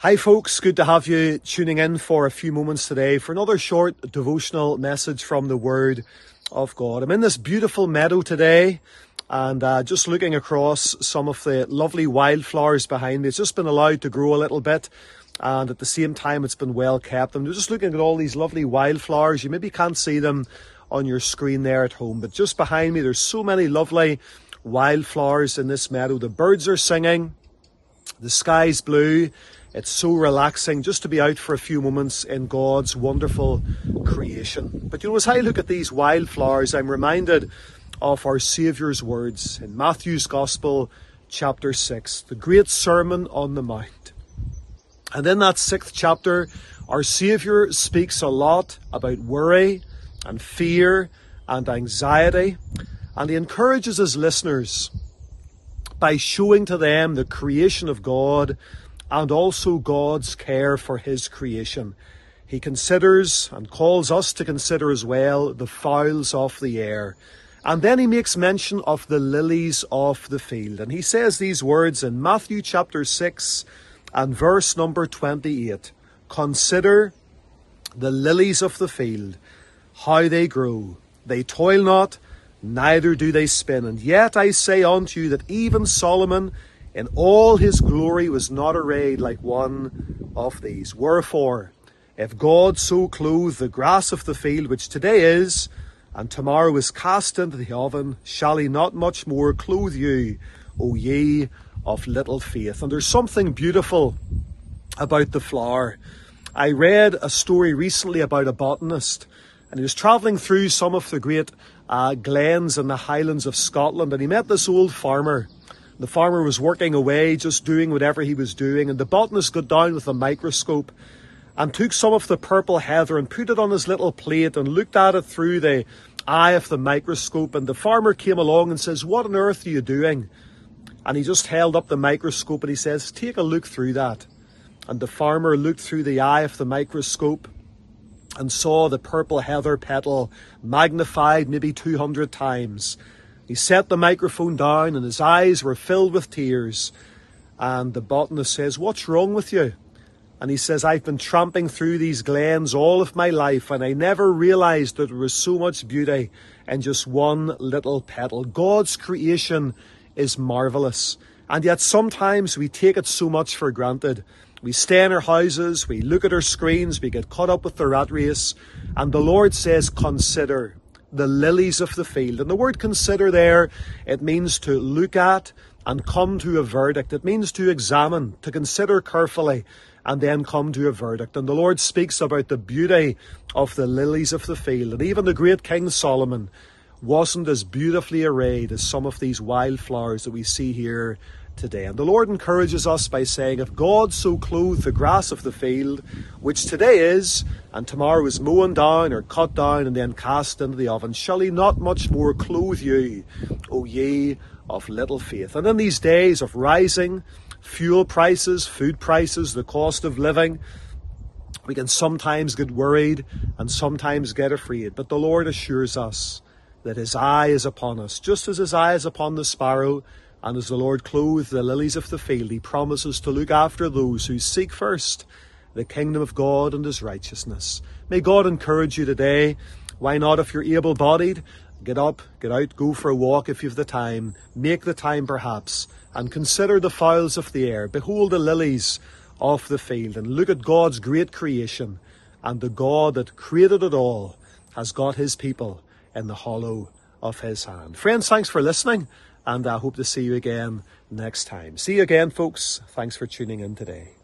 Hi folks, good to have you tuning in for a few moments today for another short devotional message from the Word of God. I'm in this beautiful meadow today and just looking across some of the lovely wildflowers behind me. It's just been allowed to grow a little bit and at the same time it's been well kept. I'm just looking at all these lovely wildflowers. You maybe can't see them on your screen there at home, but just behind me there's so many lovely wildflowers in this meadow. The birds are singing, the sky's blue. It's so relaxing just to be out for a few moments in God's wonderful creation. But as I look at these wildflowers, I'm reminded of our Saviour's words in Matthew's Gospel, chapter 6, the great Sermon on the Mount. And in that 6th chapter, our Saviour speaks a lot about worry and fear and anxiety. And he encourages his listeners by showing to them the creation of God and also God's care for his creation. He considers and calls us to consider as well the fowls of the air. And then he makes mention of the lilies of the field. And he says these words in Matthew chapter 6 and verse number 28. Consider the lilies of the field, how they grow. They toil not, neither do they spin. And yet I say unto you that even Solomon in all his glory was not arrayed like one of these. Wherefore, if God so clothe the grass of the field, which today is, and tomorrow is cast into the oven, shall he not much more clothe you, O ye of little faith? And there's something beautiful about the flower. I read a story recently about a botanist, and he was travelling through some of the great glens in the Highlands of Scotland, and he met this old farmer. The farmer was working away, just doing whatever he was doing, and the botanist got down with a microscope and took some of the purple heather and put it on his little plate and looked at it through the eye of the microscope. And the farmer came along and says, "What on earth are you doing?" And he just held up the microscope and he says, "Take a look through that." And the farmer looked through the eye of the microscope and saw the purple heather petal magnified maybe 200 times. He set the microphone down and his eyes were filled with tears. And the botanist says, "What's wrong with you?" And he says, "I've been tramping through these glens all of my life and I never realized that there was so much beauty in just one little petal." God's creation is marvelous. And yet sometimes we take it so much for granted. We stay in our houses, we look at our screens, we get caught up with the rat race. And the Lord says, consider the lilies of the field. And the word consider there, it means to look at and come to a verdict. It means to examine, to consider carefully, and then come to a verdict. And the Lord speaks about the beauty of the lilies of the field. And even the great King Solomon wasn't as beautifully arrayed as some of these wildflowers that we see here today. And the Lord encourages us by saying, if God so clothed the grass of the field, which today is, and tomorrow is mown down or cut down and then cast into the oven, shall he not much more clothe you, O ye of little faith? And in these days of rising fuel prices, food prices, the cost of living, we can sometimes get worried and sometimes get afraid. But the Lord assures us that his eye is upon us, just as his eye is upon the sparrow. And as the Lord clothed the lilies of the field, he promises to look after those who seek first the kingdom of God and his righteousness. May God encourage you today. Why not, if you're able-bodied, get up, get out, go for a walk if you've the time. Make the time perhaps, and consider the fowls of the air. Behold the lilies of the field, and look at God's great creation. And the God that created it all has got his people in the hollow of his hand. Friends, thanks for listening. And I hope to see you again next time. See you again, folks. Thanks for tuning in today.